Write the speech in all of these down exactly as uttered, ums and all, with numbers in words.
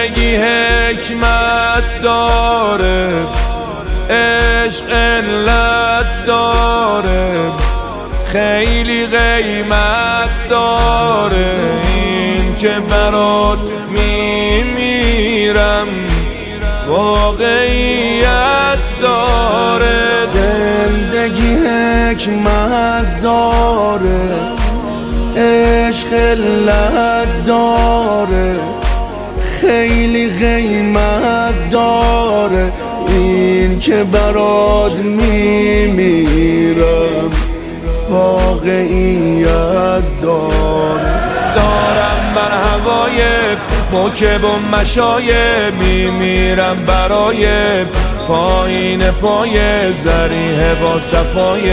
زندگی حکمت داره، عشق علت داره، خیلی قیمت داره. این که برات میمیرم واقعیت داره. زندگی حکمت داره، عشق علت داره، خیلی قیمت داره. این که برات میمیرم واقعیت داره. دارم بر هوای موکب و مشایب، میمیرم برای پایین پای ذریح با صفای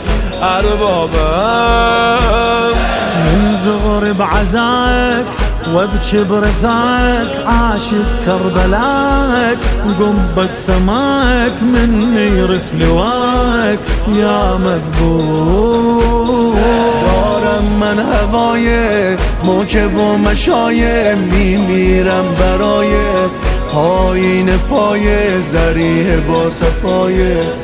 اربابم. من زغر بعزاك وابكي برثاك، عاشق كربلاك وقنبة سماك، مني يرث لواك يا مذبوح. دارم من هوای موکب و مشایب، میمیرم برای پایین پای ذریح با صفای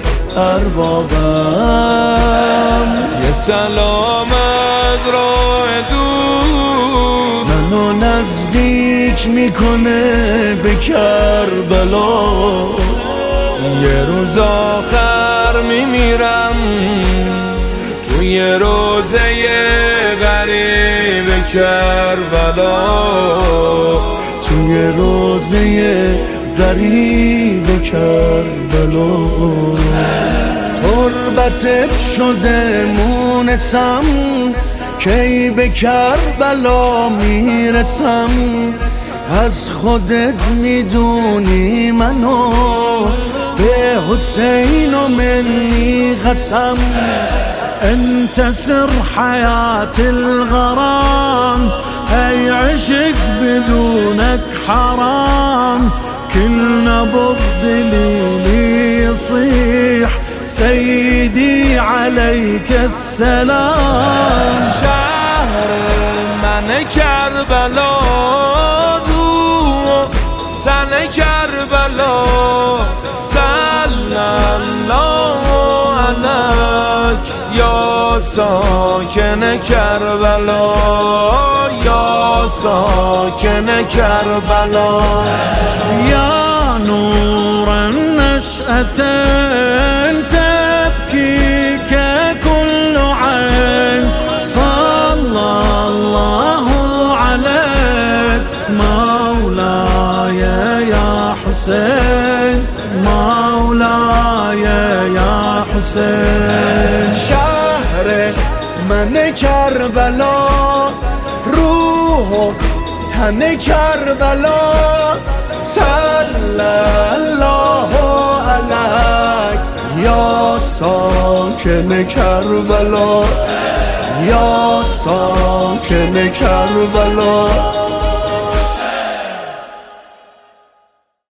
اربابم. یه سلام از راه دور منو نزدیک میکنه به کربلا. یه روز آخر میمیرم توی روزه غریب کربلا، توی روزه غریب کربلا. تربتت شده مونسم، کی به کربلا میرسم. از خودت میدونی منو به حسین و منی قسم. انت سر حياة الغرام، هي عشق بدونك حرام. كل نبض دليلي يصيح سيدي عليك السلام. شهر من کربلا، رو تن کربلا، صلی الله علیک یا ساکن کربلا، یا ساکن کربلا. يا نور النشأة تبكيك كل عين، صلى الله عليك مولاي يا حسين، مولاي يا حسين. شهر من کربلا، روح و تن کربلا، صلی الله علیک یا ساکن کربلا، یا ساکن کربلا.